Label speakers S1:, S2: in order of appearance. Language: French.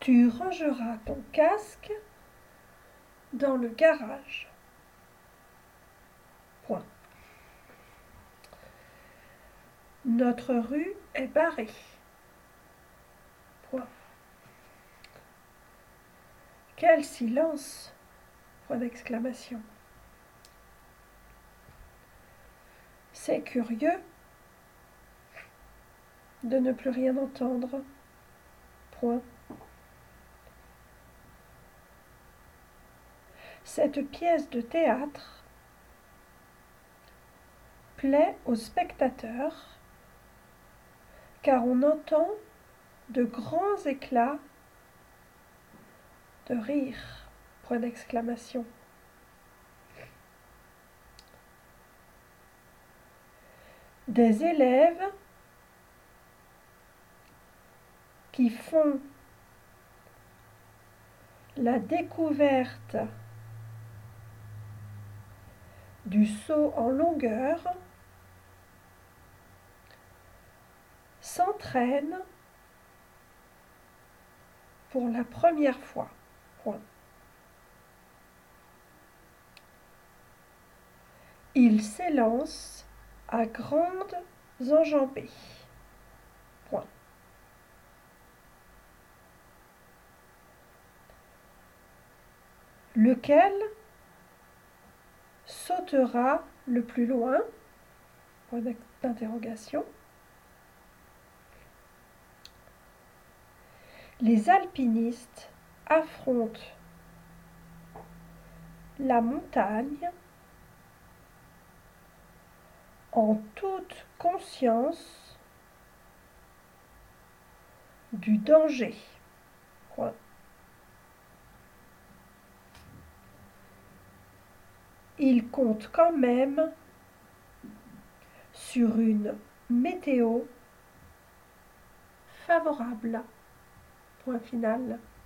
S1: Tu rangeras ton casque dans le garage. Point. Notre rue est barrée. Point. Quel silence! Point d'exclamation. C'est curieux de ne plus rien entendre. Point. Cette pièce de théâtre plaît aux spectateurs car on entend de grands éclats de rire. Point d'exclamation. Des élèves qui font la découverte du saut en longueur s'entraînent pour la première fois. Point. Ils s'élancent à grandes enjambées. Point. Lequel sautera le plus loin? Point d'interrogation. Les alpinistes affrontent la montagne en toute conscience du danger. Point. Ils comptent quand même sur une météo favorable. Point final.